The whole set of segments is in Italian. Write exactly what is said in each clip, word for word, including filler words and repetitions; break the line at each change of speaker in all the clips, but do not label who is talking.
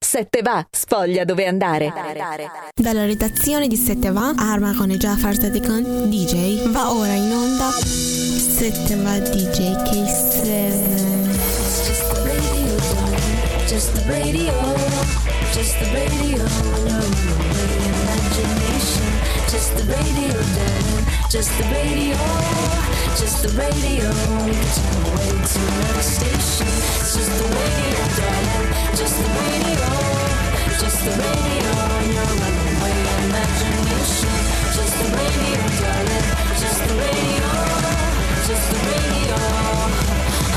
Sette va, spoglia dove andare.
Dalla redazione di Sette va, Arma con e Jafar Tatikan D J, va ora in onda Sette va D J K sette.
Just the radio, just the radio, no imagination. Just the radio, darling, just the radio, just the radio. Turn away to another station. It's just the radio, darling, just the radio, just the radio. No runaway imagination. Just the radio, darling, just the radio, just the radio.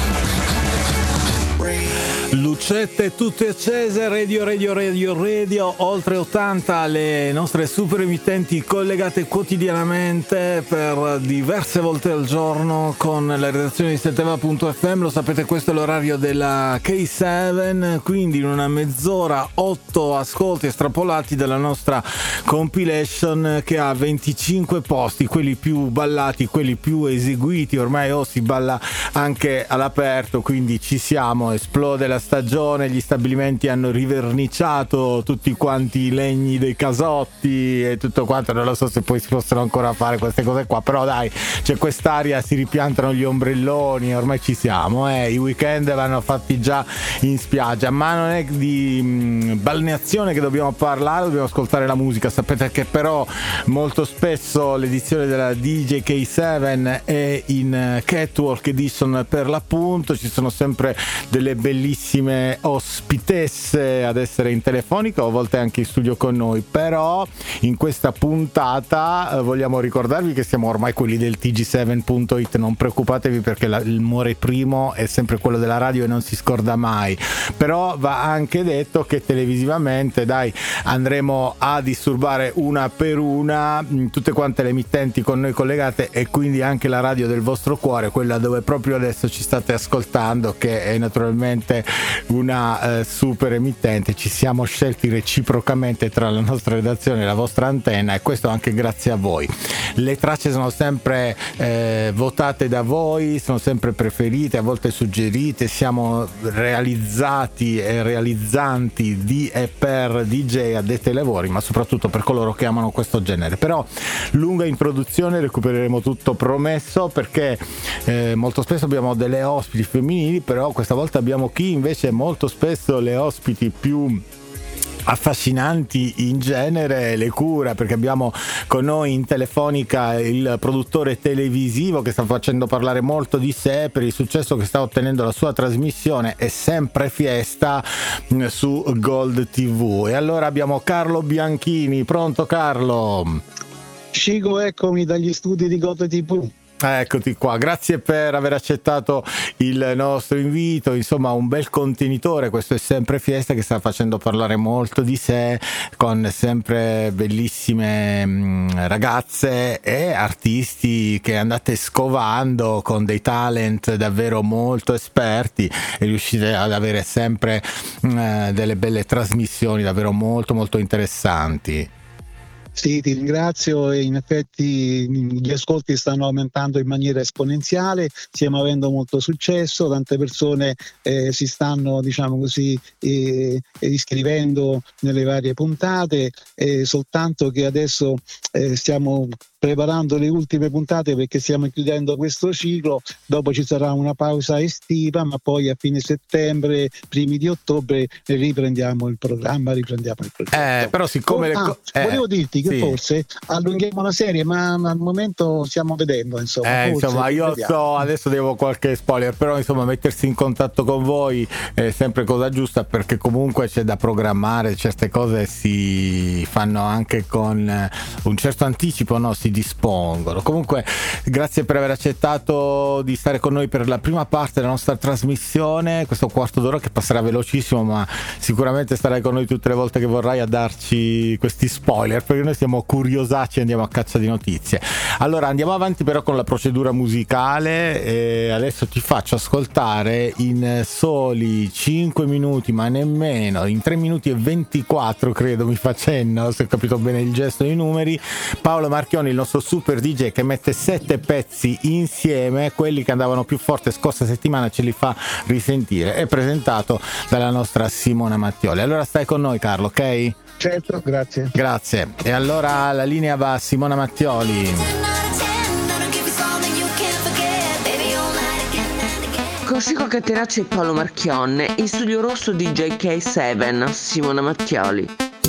Lucette tutte accese, radio, radio, radio, radio, oltre ottanta le nostre super emittenti collegate quotidianamente per diverse volte al giorno con la redazione di setteva punto effe emme. Lo sapete, questo è l'orario della K sette, quindi in una mezz'ora otto ascolti estrapolati dalla nostra compilation che ha venticinque posti, quelli più ballati, quelli più eseguiti. Ormai oh, si balla anche all'aperto, quindi ci siamo, esplode la stagione, gli stabilimenti hanno riverniciato tutti quanti i legni dei casotti e tutto quanto. Non lo so se poi si possono ancora fare queste cose qua, però dai, c'è quest'aria, si ripiantano gli ombrelloni, ormai ci siamo, eh. I weekend vanno fatti già in spiaggia, ma non è di mh, balneazione che dobbiamo parlare, dobbiamo ascoltare la musica. Sapete che però molto spesso l'edizione della D J K sette è in Catwalk Edition per l'appunto, ci sono sempre delle bellissime ospitesse ad essere in telefonica o a volte anche in studio con noi, però in questa puntata eh, vogliamo ricordarvi che siamo ormai quelli del T G sette punto it, non preoccupatevi perché la, il muore primo è sempre quello della radio e non si scorda mai, però va anche detto che televisivamente dai andremo a disturbare una per una mh, tutte quante le emittenti con noi collegate e quindi anche la radio del vostro cuore, quella dove proprio adesso ci state ascoltando, che è naturalmente una eh, super emittente. Ci siamo scelti reciprocamente tra la nostra redazione e la vostra antenna, e questo anche grazie a voi. Le tracce sono sempre eh, votate da voi, sono sempre preferite, a volte suggerite, siamo realizzati e realizzanti di e per D J addetti ai lavori, ma soprattutto per coloro che amano questo genere. Però lunga introduzione, recupereremo tutto promesso, perché eh, molto spesso abbiamo delle ospiti femminili, però questa volta abbiamo chi invece molto spesso le ospiti più affascinanti in genere le cura, perché abbiamo con noi in telefonica il produttore televisivo che sta facendo parlare molto di sé per il successo che sta ottenendo la sua trasmissione È sempre fiesta su Gold tivù. E allora abbiamo Carlo Bianchini. Pronto Carlo?
Cico, eccomi dagli studi di Gold tivù.
Eccoti qua, grazie per aver accettato il nostro invito. Insomma, un bel contenitore, questo È sempre fiesta, che sta facendo parlare molto di sé, con sempre bellissime mh, ragazze e artisti che andate scovando con dei talent davvero molto esperti e riuscite ad avere sempre mh, delle belle trasmissioni davvero molto molto interessanti.
Sì, ti ringrazio, e in effetti gli ascolti stanno aumentando in maniera esponenziale, stiamo avendo molto successo, tante persone eh, si stanno, diciamo così, eh, iscrivendo nelle varie puntate, eh, soltanto che adesso eh, stiamo preparando le ultime puntate perché stiamo chiudendo questo ciclo, dopo ci sarà una pausa estiva, ma poi a fine settembre, primi di ottobre riprendiamo il programma, riprendiamo il programma.
Eh, però siccome le
ah,
co- eh,
volevo dirti che
sì.
forse allunghiamo la serie, ma, ma al momento stiamo vedendo, insomma.
Eh,
forse,
insomma, io
vediamo.
so, adesso devo qualche spoiler, però insomma mettersi in contatto con voi è sempre cosa giusta, perché comunque c'è da programmare, certe cose si fanno anche con un certo anticipo, no? Si dispongono. Comunque grazie per aver accettato di stare con noi per la prima parte della nostra trasmissione, questo quarto d'ora che passerà velocissimo, ma sicuramente starai con noi tutte le volte che vorrai a darci questi spoiler, perché noi siamo curiosacci e andiamo a caccia di notizie. Allora andiamo avanti però con la procedura musicale, e adesso ti faccio ascoltare in soli cinque minuti, ma nemmeno, in tre minuti e ventiquattro credo mi fa cenno, se ho capito bene il gesto e i numeri, Paolo Marchioni, il nostro super D J che mette sette pezzi insieme, quelli che andavano più forte scorsa settimana ce li fa risentire. È presentato dalla nostra Simona Mattioli. Allora stai con noi, Carlo, ok?
Certo, grazie.
Grazie. E allora la linea va a Simona Mattioli.
Così con Catenaccio e Paolo Marchionne, in studio rosso D J K sette, Simona Mattioli.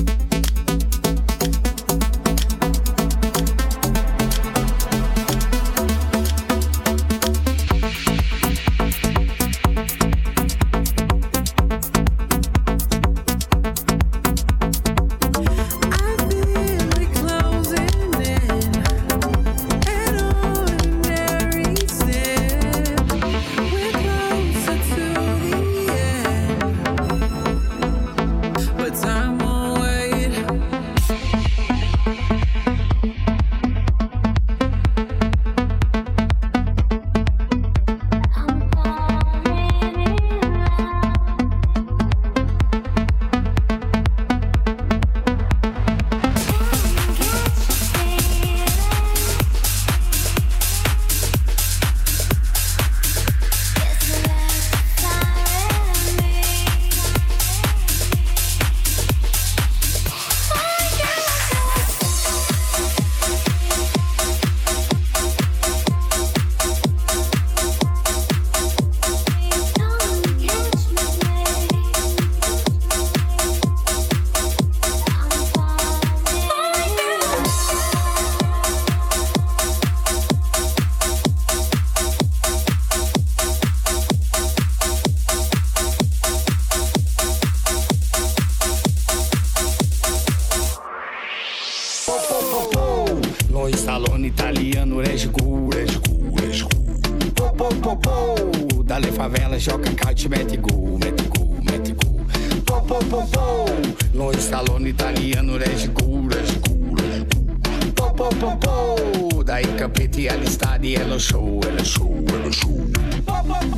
Lo Stallone italiano regge cu, regge cu, regge cu. Po, po, po, po. Dalle favela gioca calcio, mette gu, mette gu, mette gu. Po, po, po, po. Lo Stallone italiano regge cu, regge cu, regge cu. Po, po, po, po. Dai capiti agli stadi è lo show, è lo show, è lo show. Po, po, po.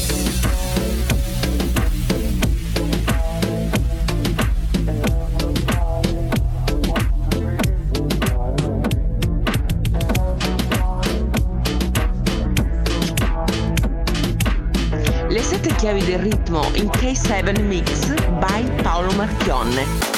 Chiavi del ritmo in K sette Mix by Paolo Marchionne.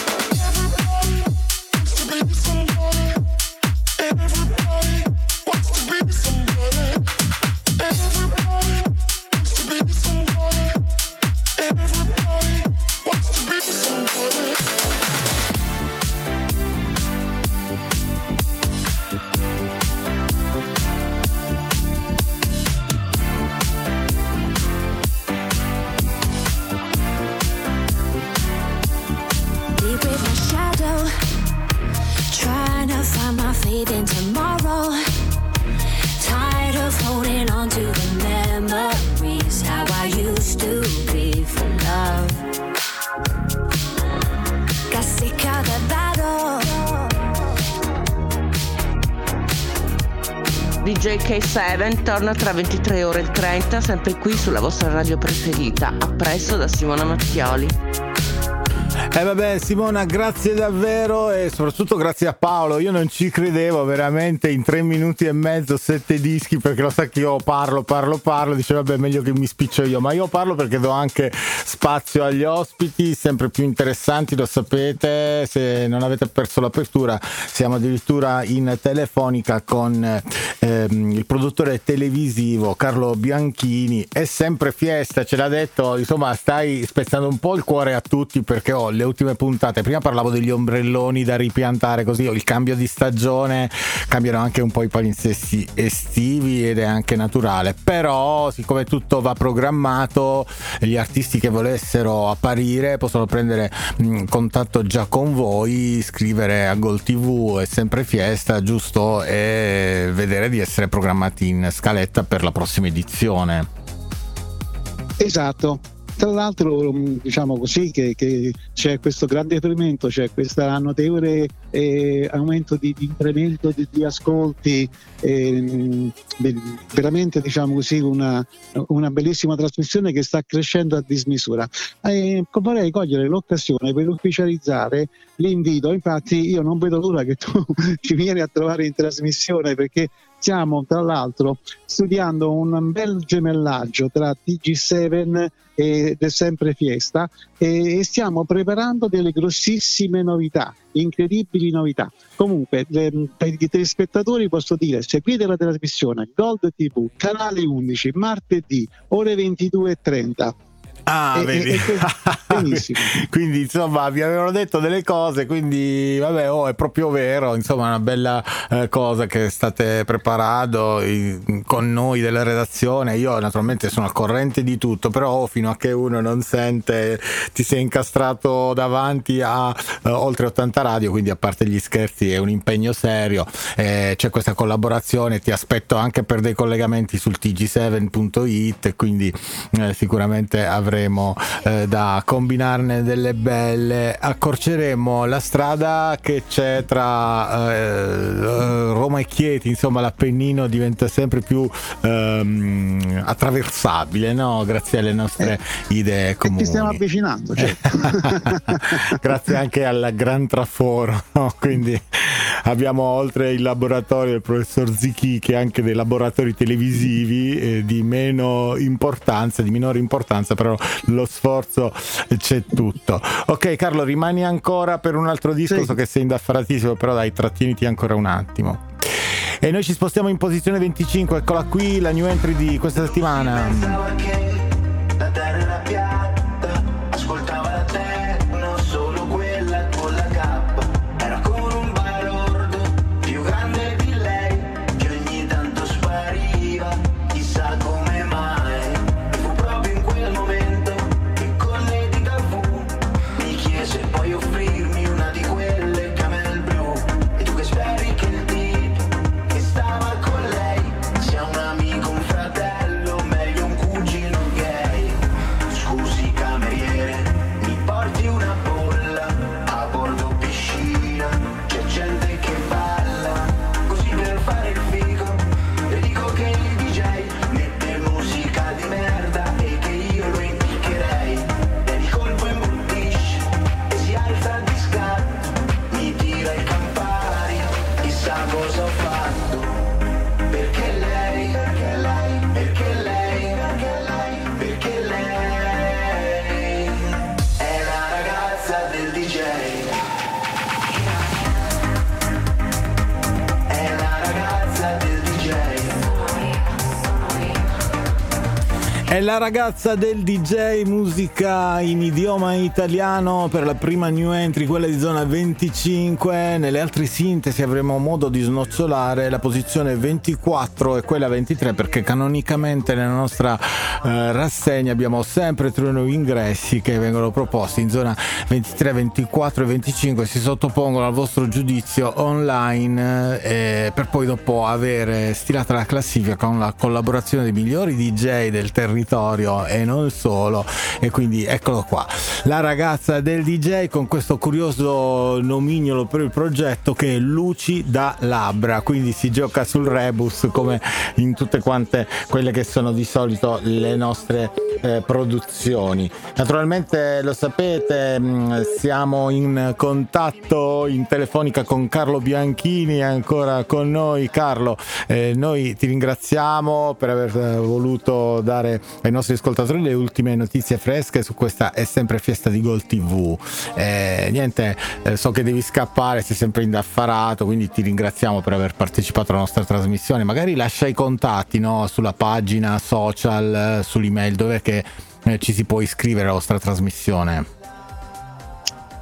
D J K sette torna tra ventitré ore e trenta, sempre qui sulla vostra radio preferita. A presto da Simona Mattioli.
Eh vabbè Simona, grazie davvero e soprattutto grazie a Paolo. Io non ci credevo veramente, in tre minuti e mezzo sette dischi, perché lo sa che io parlo parlo parlo dice vabbè meglio che mi spiccio io, ma io parlo perché do anche spazio agli ospiti sempre più interessanti, lo sapete. Se non avete perso l'apertura, siamo addirittura in telefonica con ehm, il produttore televisivo Carlo Bianchini. È sempre fiesta, ce l'ha detto, insomma stai spezzando un po' il cuore a tutti, perché ho le ultime puntate, prima parlavo degli ombrelloni da ripiantare, così il cambio di stagione, cambiano anche un po' i palinsesti estivi ed è anche naturale, però siccome tutto va programmato, gli artisti che volessero apparire possono prendere mh, contatto già con voi, scrivere a Gol tivù, è sempre fiesta, giusto, e vedere di essere programmati in scaletta per la prossima edizione.
Esatto. Tra l'altro diciamo così che, che c'è questo grande fermento, c'è questo notevole eh, aumento di, di incremento di, di ascolti, eh, veramente diciamo così una, una bellissima trasmissione che sta crescendo a dismisura. Eh, vorrei cogliere l'occasione per ufficializzare l'invito, infatti io non vedo l'ora che tu ci vieni a trovare in trasmissione, perché stiamo tra l'altro studiando un bel gemellaggio tra T G sette ed è sempre Fiesta e stiamo preparando delle grossissime novità, incredibili novità. Comunque le, per i telespettatori posso dire: seguite la trasmissione Gold tivù, canale undici, martedì ore ventidue e trenta.
Ah,
e,
vedi.
E, e, benissimo.
Quindi insomma vi avevano detto delle cose, quindi vabbè, oh, è proprio vero, insomma una bella eh, cosa che state preparando i, con noi della redazione. Io naturalmente sono al corrente di tutto, però oh, fino a che uno non sente, ti sei incastrato davanti a eh, oltre ottanta radio, quindi a parte gli scherzi è un impegno serio, eh, c'è questa collaborazione, ti aspetto anche per dei collegamenti sul t g sette punto it, quindi eh, sicuramente avremo Eh, da combinarne delle belle. Accorceremo la strada che c'è tra eh, Roma e Chieti, insomma l'Appennino diventa sempre più ehm, attraversabile, no? Grazie alle nostre eh, idee comuni.
Ci stiamo avvicinando, certo.
Grazie anche al gran traforo, no? Quindi abbiamo, oltre il laboratorio del professor Zicchi, che anche dei laboratori televisivi eh, di meno importanza, di minore importanza, però lo sforzo c'è tutto. Ok Carlo, rimani ancora per un altro disco, sì. So che sei indaffaratissimo, però dai, trattieniti ancora un attimo. E noi ci spostiamo in posizione venticinque, eccola qui la new entry di questa settimana.
Pensava che la terra era piatta, ascoltava la techno, solo quella con la K. Era come un balordo più grande di lei, che ogni tanto spariva, chissà come mai. E fu proprio in quel momento che con le dita fu mi chiese poi offrirmi una di quelle camel blu. E tu che speri che il tipo che stava con lei sia un amico, un fratello, meglio un cugino gay. Scusi cameriere, mi porti una bolla a bordo piscina, c'è gente che balla così per fare il figo. Le dico che il D J mette musica di merda e che io lo impiccherei. E di colpo imbruttisce e si alza di scatto, mi tira il Campari, chissà cosa ho fatto. Perché lei, perché lei, perché lei, perché lei, perché lei è la ragazza del D J. È la ragazza del D J.
È la ragazza del D J, musica in idioma italiano per la prima new entry, quella di zona venticinque. Nelle altre sintesi avremo modo di snocciolare la posizione ventiquattro e quella ventitré, perché canonicamente nella nostra eh, rassegna abbiamo sempre tre nuovi ingressi che vengono proposti in zona ventitré, ventiquattro e venticinque, si sottopongono al vostro giudizio online eh, per poi dopo avere stilata la classifica con la collaborazione dei migliori D J del territorio e non solo. E quindi eccolo qua, la ragazza del D J, con questo curioso nomignolo per il progetto che è Luci da Labbra, quindi si gioca sul rebus come in tutte quante quelle che sono di solito le nostre eh, produzioni. Naturalmente lo sapete, mh, siamo in contatto in telefonica con Carlo Bianchini, è ancora con noi. Carlo, eh, noi ti ringraziamo per aver eh, voluto dare ai nostri ascoltatori le ultime notizie fresche su questa È sempre Fiesta di Gold tivù. Eh, niente, eh, so che devi scappare, sei sempre indaffarato, quindi ti ringraziamo per aver partecipato alla nostra trasmissione. Magari lascia i contatti, no? Sulla pagina social, sull'email, dove che eh, ci si può iscrivere alla vostra trasmissione.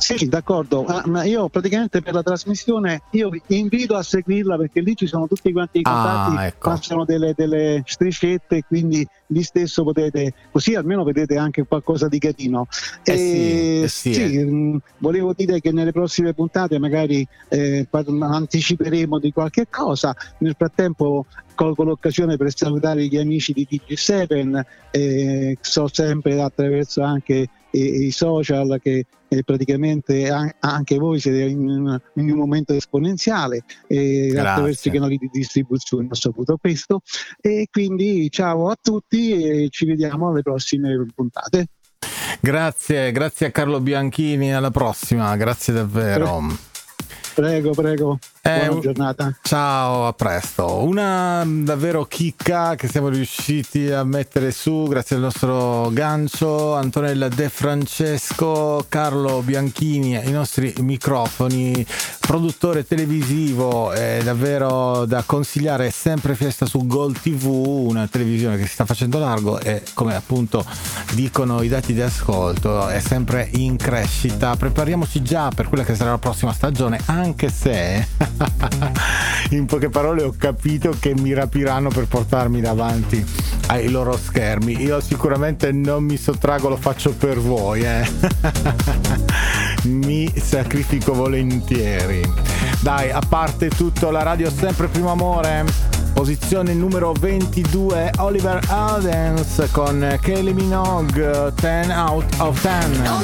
Sì, d'accordo, ah, ma io praticamente per la trasmissione io vi invito a seguirla, perché lì ci sono tutti quanti i contatti,
Ah, ecco.
passano delle, delle striscette, quindi lì stesso potete, così almeno vedete anche qualcosa di carino.
Eh
E
sì, eh sì, eh.
mh, volevo dire che nelle prossime puntate magari eh, par- anticiperemo di qualche cosa. Nel frattempo colgo l'occasione per salutare gli amici di D J sette, eh, so sempre attraverso anche i social che eh, praticamente an- anche voi siete in, in un momento esponenziale, e
Grazie.
attraverso i canali di distribuzione ho saputo questo, e quindi ciao a tutti e ci vediamo alle prossime puntate.
Grazie, grazie a Carlo Bianchini, alla prossima, grazie davvero.
Prego, prego.
Eh,
Buona giornata.
Ciao, a presto. Una davvero chicca che siamo riusciti a mettere su grazie al nostro gancio, Antonella De Francesco, Carlo Bianchini ai nostri microfoni, produttore televisivo, è davvero da consigliare, sempre Fiesta su Gold tivù, una televisione che si sta facendo largo e, come appunto dicono i dati di ascolto, è sempre in crescita. Prepariamoci già per quella che sarà la prossima stagione, anche se in poche parole ho capito che mi rapiranno per portarmi davanti ai loro schermi. Io sicuramente non mi sottraggo, lo faccio per voi, eh. Mi sacrifico volentieri. Dai, a parte tutto, la radio sempre primo amore. Posizione numero ventidue, Oliver Heldens con Kylie Minogue, ten out of ten.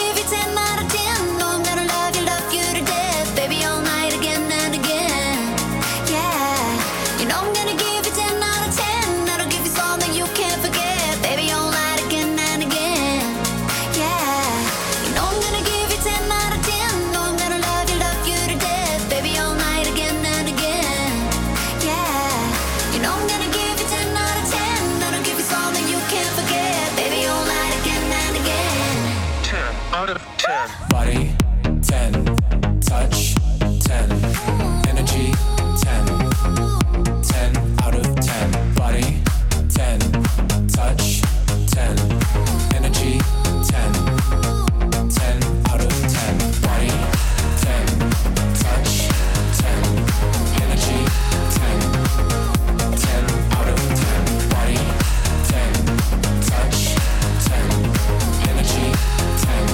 Body ten, touch ten, energy ten, ten out of ten. Body ten, touch ten, energy ten, ten out of ten. Body ten, touch ten, energy ten, ten out of ten. Body ten, touch ten, energy ten.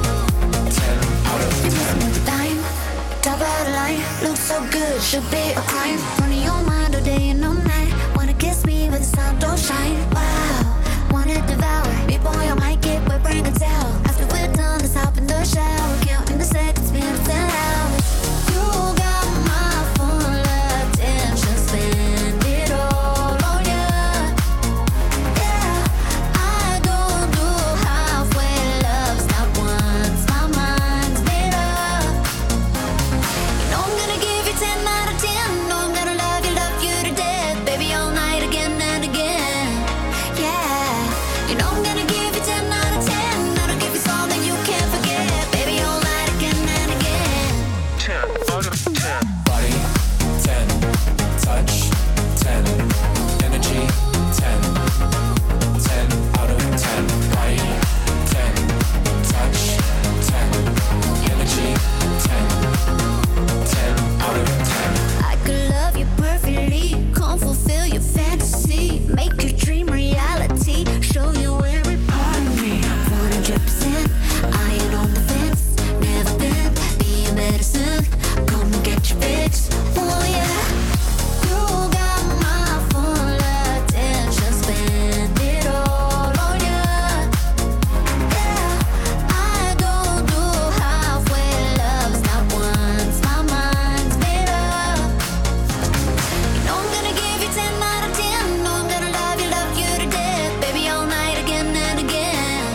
Top of the line, looks so good, should be a crime. Running your mind all day and all night. Wanna kiss me with the sun, don't shine. Wow, wanna devour me, boy, I might get wet, bring a towel. After we're done, let's hop in the shower. Counting the seconds, been ten hours. You got my full attention, spend it all on you. Yeah, I don't do halfway loves, not once, my mind's made up. I'm gonna give you ten out of ten. No, I'm gonna love you, love you to death, baby, all night again and again. Yeah, you know I'm gonna give you ten out of ten. That'll give you something you can't forget, baby, all night again and again.
ten out of ten. Body ten, touch ten, energy ten, ten out of ten. Body ten, touch ten, energy ten, ten out of ten.
I could love you perfectly, come fulfill your fantasy, make your dream reality, show you every part of me. one hundred percent, I ain't on the fence, never been, be a medicine, come and get your fix. Oh yeah, you got my full attention, spend it all on you. Yeah, I don't do halfway loves, not once, my mind's made up. You know I'm gonna give you ten out of ten. No, I'm gonna love you, love you to death, baby, all night again and again.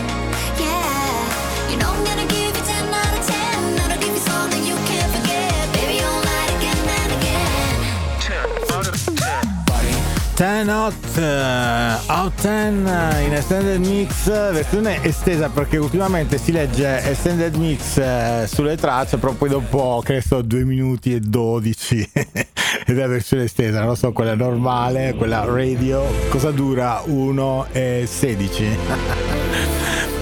Yeah, you know I'm gonna give you ten out of ten. That'll give you something you can't forget, baby, all night again and again.
ten out of ten. Body
ten out of ten in extended mix, versione estesa, perché ultimamente si legge extended mix eh, sulle tracce, però poi dopo che ne so due minuti e dodici ed è la versione estesa, non lo so, quella normale, quella radio, cosa dura? uno e sedici.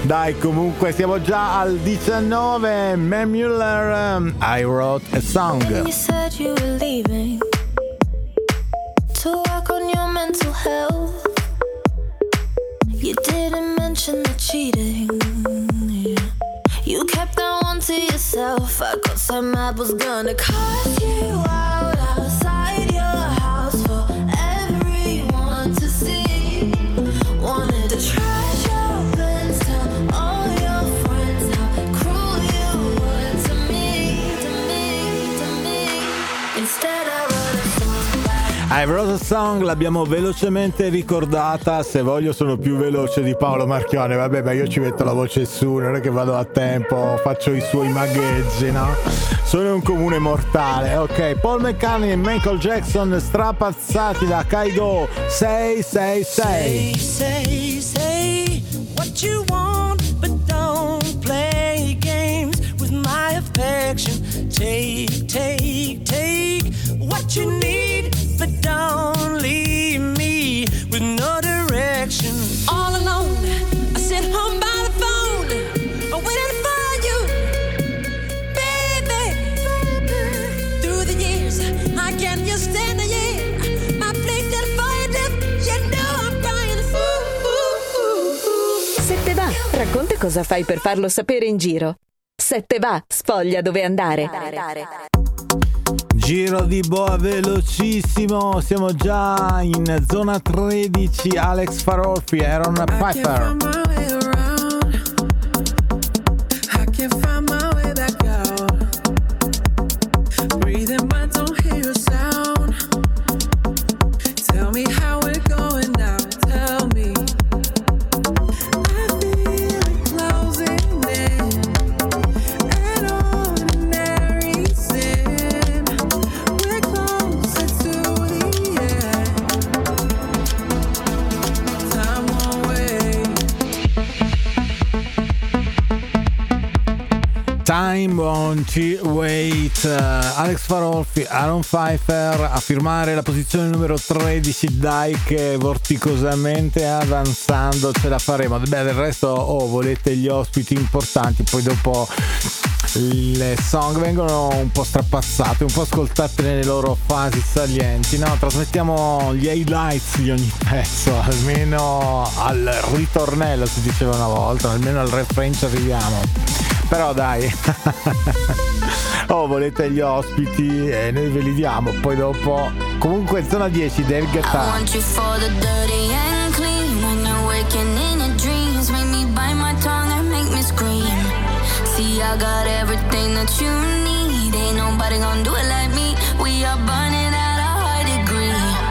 Dai, comunque siamo già al diciannove. Matt Mueller, um, I Wrote a Song.
You said you were leaving to work on your mental health. You didn't mention the cheating. You kept that one to yourself. I got so mad was gonna cut you out outside your house for everyone to see. Wanted to trash your plans, tell all your friends how cruel you were to me, to me, to me. Instead I wrote a song.
I Wrote a Song l'abbiamo velocemente ricordata. Se voglio sono più veloce di Paolo Marchione. Vabbè, ma io ci metto la voce su, non è che vado a tempo, faccio i suoi magheggi, no? Sono un comune mortale. Ok, Paul McCartney e Michael Jackson strapazzati da Kaigo sei sei sei.
Say, say, say what you want, but don't play games with my affection. Take, take, take what you need, but don't leave me with no direction. All alone, I sit home by the phone, waiting for you, baby. Through the years, I can't just stand the year. My place is fire, you know I'm crying. Ooh, ooh, ooh, ooh.
Se te va, racconta cosa fai per farlo sapere in giro. Se te va, sfoglia dove andare.
Giro di boa
velocissimo, siamo già in zona tredici. Alex Farolfi, Aaron Pfeiffer. Time Won't Wait. uh, Alex Farolfi, Aaron Pfeiffer a firmare la posizione numero tredici. Dai che vorticosamente avanzando ce la faremo. Beh, del resto oh, volete gli ospiti importanti, poi dopo le song vengono un po' strapazzate, un po' ascoltate nelle loro fasi salienti, no? Trasmettiamo gli highlights di ogni pezzo, almeno al ritornello si diceva una volta, almeno al refrain ci arriviamo. Però dai, oh, volete gli ospiti e noi ve li diamo, poi dopo comunque zona dieci David Guetta.
See, I got everything that you need. Ain't nobody gonna do it like me. We are burning at a high degree.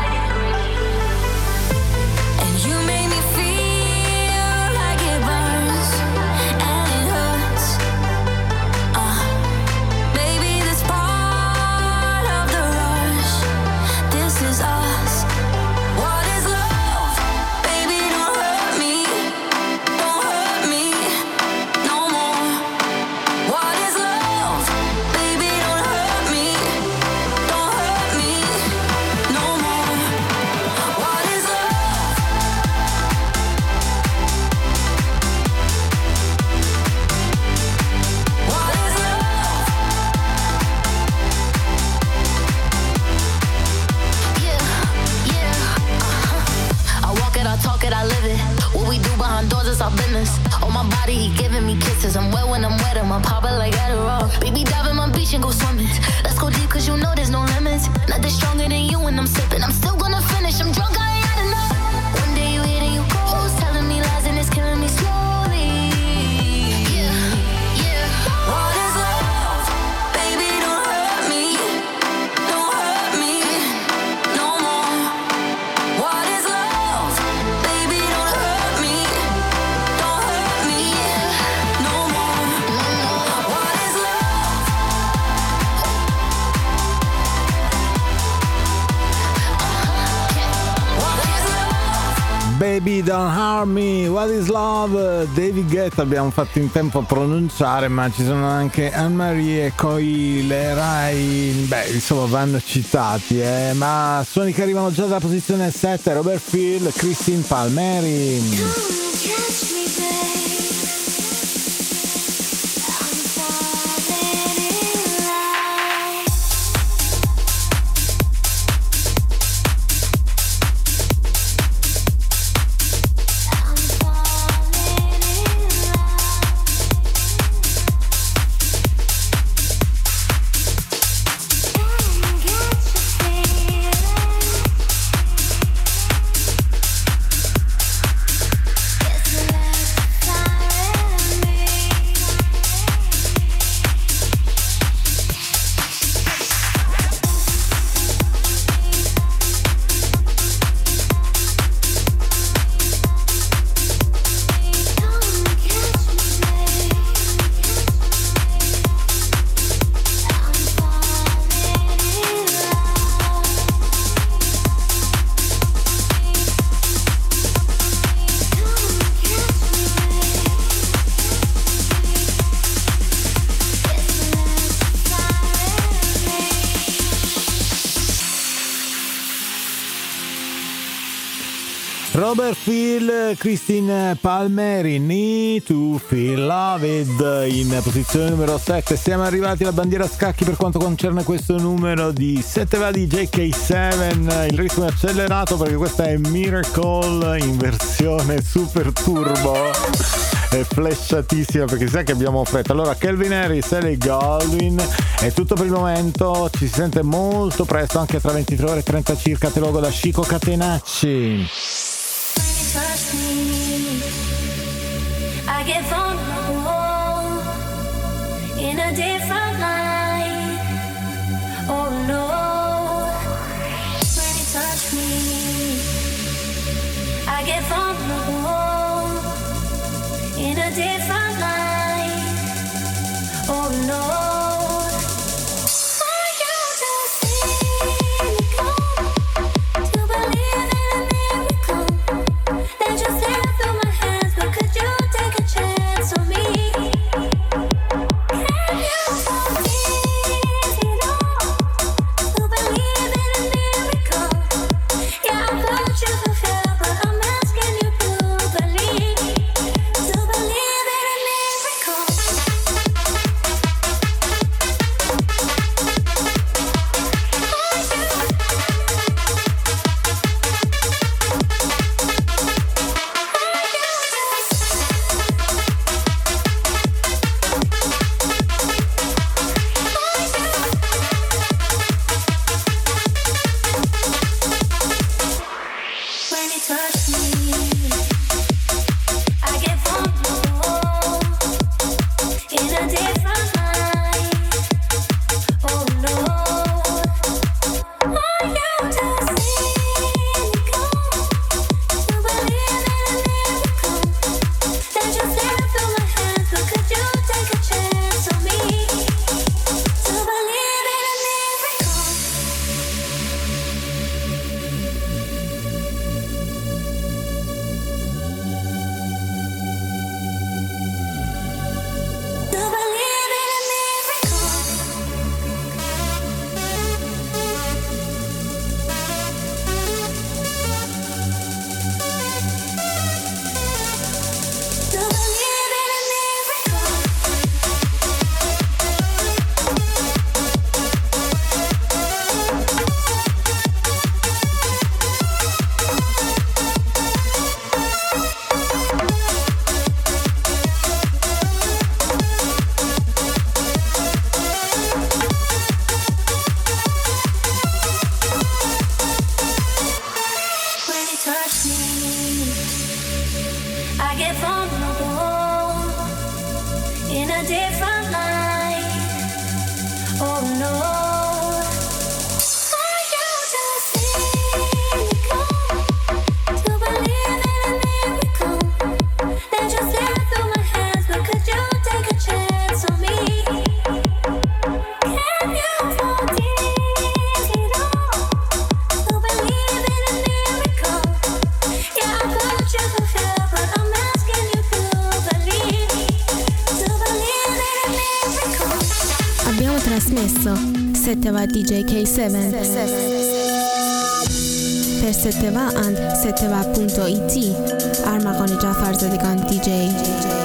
And you make me feel like it burns and it hurts. Uh, baby, this part of the rush. This is us. What is love? Baby, don't hurt me. Don't hurt me no more. What is love? Baby, don't hurt me. Don't hurt me no more. What is love? What is love? Yeah, yeah, uh-huh. I walk it, I talk it, I live it. What we do behind doors is our business. On my body, he giving me kisses. I'm wet when I'm wet, I'm pop it like Adderall. Baby, dive in my beach and go swimming. Let's go deep, cause you know there's no limits. Nothing stronger than you when I'm sipping. I'm still gonna finish, I'm drunk, I ain't had enough. One day you hit and you go, telling me lies and it's killing me slowly. Yeah, yeah. What is love? Baby, don't hurt me. Don't hurt me no more. What is love? Baby, don't hurt me. Don't hurt me no more. What is love? What is love?
Baby Don't Harm Me, What is Love? David Guetta abbiamo fatto in tempo a pronunciare, ma ci sono anche Anne-Marie e Coi Rai, beh insomma vanno citati, eh? Ma suoni che arrivano già dalla posizione sette, Robert Field, Christine Palmieri.
Come catch me, babe.
Robert Phil, Christine Palmeri, Need to Feel Loved in posizione numero sette. Siamo arrivati alla bandiera a scacchi per quanto concerne questo numero di sette va di J K sette. Il ritmo è accelerato perché questa è Miracle in versione super turbo e flashatissima perché sa che abbiamo fretta. Allora Calvin Harris, Ellie Goulding, è tutto per il momento, ci si sente molto presto anche tra ventitré ore e trenta circa. Te logo da Chico Catenacci.
Touch me, I get vulnerable in a different light. Oh no, when you touch me, I get vulnerable in a different light. Oh no.
sette va di J K sette. Per sette va and sette va punto it. Armaghan Jafar Zadigan D J.